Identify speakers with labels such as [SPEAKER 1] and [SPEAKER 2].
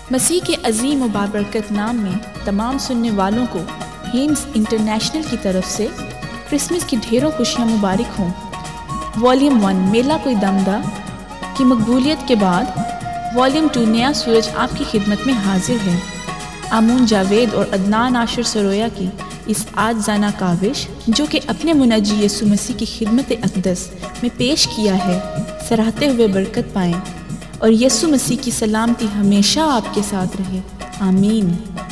[SPEAKER 1] मसीह के अजीम व बाबरकत नाम में तमाम सुनने वालों को हेम्स इंटरनेशनल की तरफ से क्रिसमस की ढेरों खुशियाँ मुबारक हों। वॉल्यूम 1 मेला कोई दमदा की मकबूलियत के बाद वॉल्यूम 2 नया सूरज आपकी खिदमत में हाजिर है। आमून जावेद और अदनान आशिर सरोया की इस आज जाना काविश जो कि अपने मुनज्जी यसु मसीह की खिदमत अक़दस में पेश किया है, सराहते हुए बरकत पाएँ और यसु मसीह की सलामती हमेशा आपके साथ रहे। आमीन।